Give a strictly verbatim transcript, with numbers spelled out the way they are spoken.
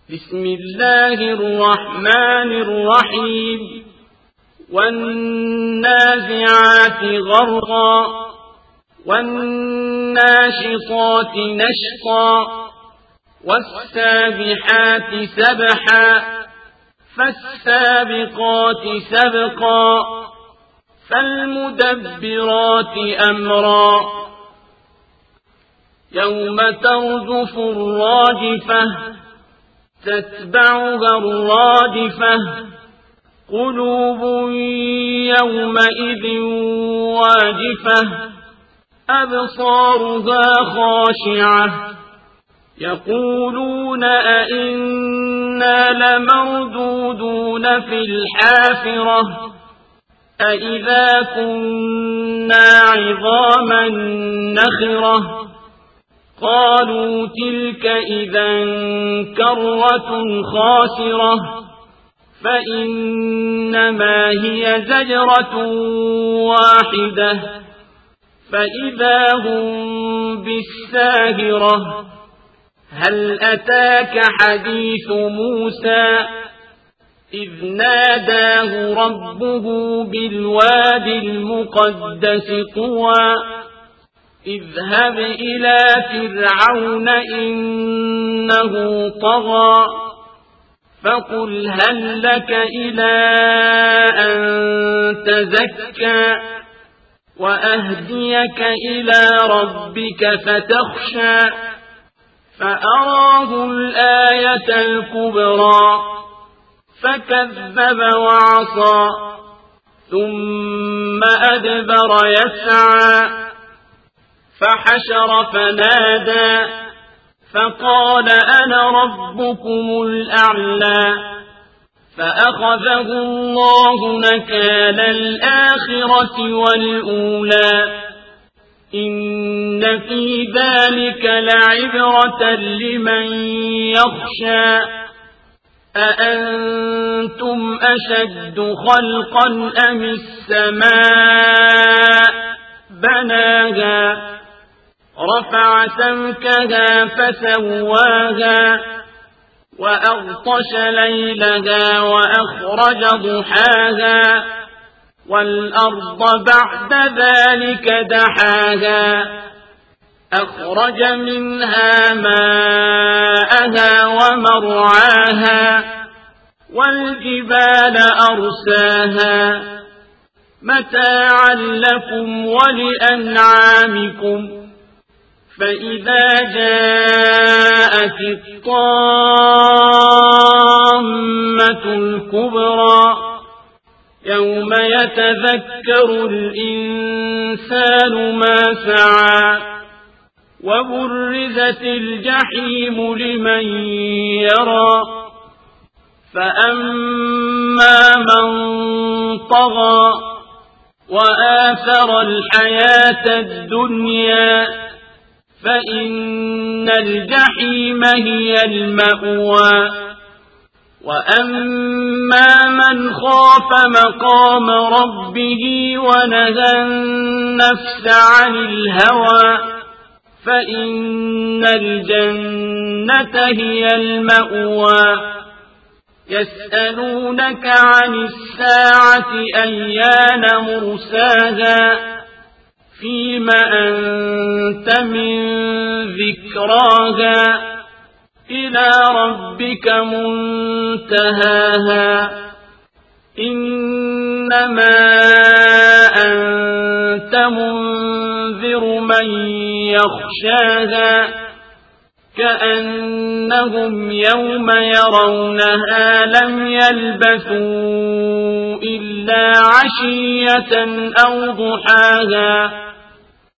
بسم الله الرحمن الرحيم والنازعات غرقا والناشطات نشطا والسابحات سبحا فالسابقات سبقا فالمدبرات أمرا يوم ترجف الراجفة تتبعها الرادفة قلوب يومئذ واجفة أبصارها خاشعة يقولون أئنا لمردودون في الحافرة أئذا كنا عظاما نخرة قالوا تلك إذا كرة خاسرة فإنما هي زجرة واحدة فإذا هم بالساهرة هل أتاك حديث موسى إذ ناداه ربه بالواد المقدس طوى اذهب إلى فرعون إنه طغى فقل هل لك إلى أن تزكى وأهديك إلى ربك فتخشى فأراه الآية الكبرى فكذب وعصى ثم أدبر يسعى فحشر فنادى فقال أنا ربكم الأعلى فأخذه الله نكال الآخرة والأولى إن في ذلك لعبرة لمن يخشى أأنتم أشد خلقا أم السماء بناها رفع سمكها فسواها وأغطش ليلها وأخرج ضحاها والأرض بعد ذلك دحاها أخرج منها ماءها ومرعاها والجبال أرساها متاعا لكم ولأنعامكم فإذا جاءت الطامة الكبرى يوم يتذكر الإنسان ما سعى وبرزت الجحيم لمن يرى فأما من طغى وآثر الحياة الدنيا فإن الجحيم هي المأوى وأما من خاف مقام ربه ونهى النفس عن الهوى فإن الجنة هي المأوى يسألونك عن الساعة أيان مرساها فيم أنت من ذكراها إلى ربك منتهاها إنما أنت منذر من يخشاها كأنهم يوم يرونها لم يلبثوا إلا عشية أو ضحاها